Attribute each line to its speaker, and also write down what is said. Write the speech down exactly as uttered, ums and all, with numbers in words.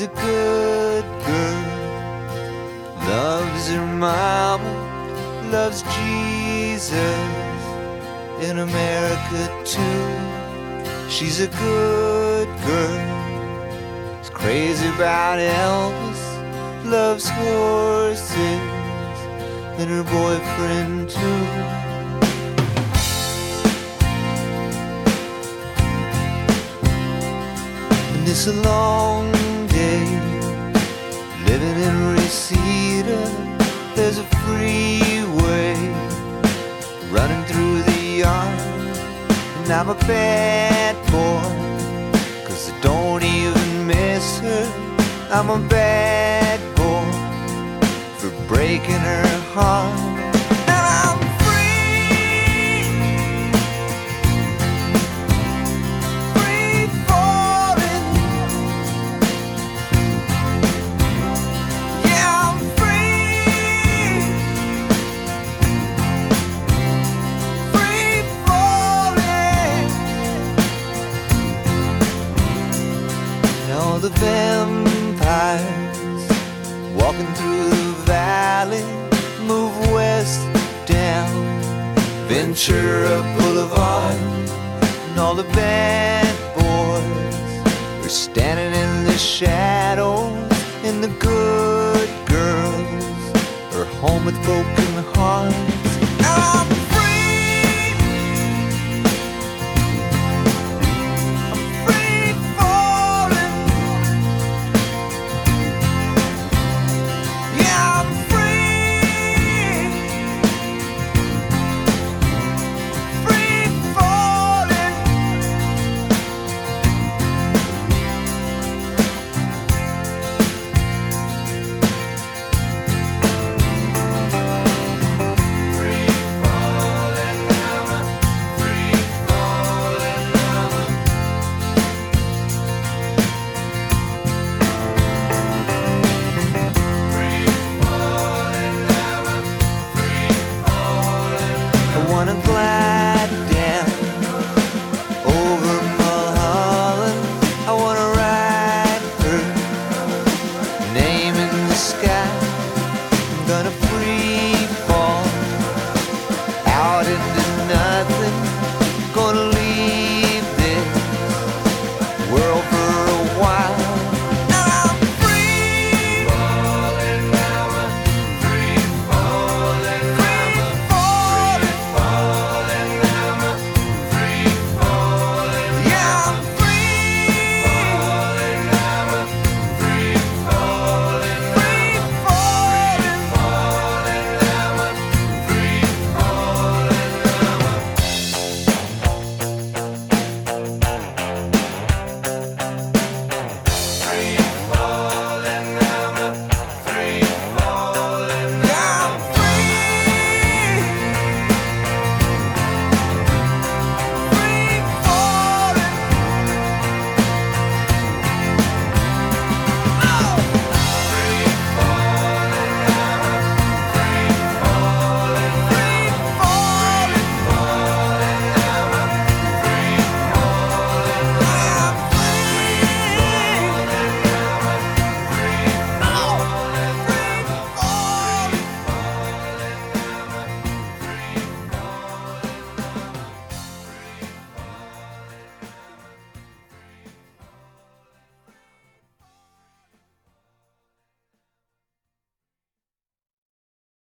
Speaker 1: a good girl, loves her mama, loves Jesus, in America too. She's a good girl, is crazy about Elvis, loves horses, and her boyfriend too. And it's a long day, living in Reseda. There's a freeway running through the yard, and I'm a bad boy, 'cause I don't even miss her. I'm a bad boy for breaking her heart. And I'm free, free falling. Yeah, I'm free, free falling. And all the vampires walking through the valley move west down Ventura Boulevard, and all the bad boys are standing in the shadows, and the good girls are home with broken hearts. I'm free, I'm free falling. Yeah, I'm free, free falling. Free falling now, free falling now. Free falling now, free falling. I wanna glide down over Mulholland. I wanna write her name in the sky. I'm gonna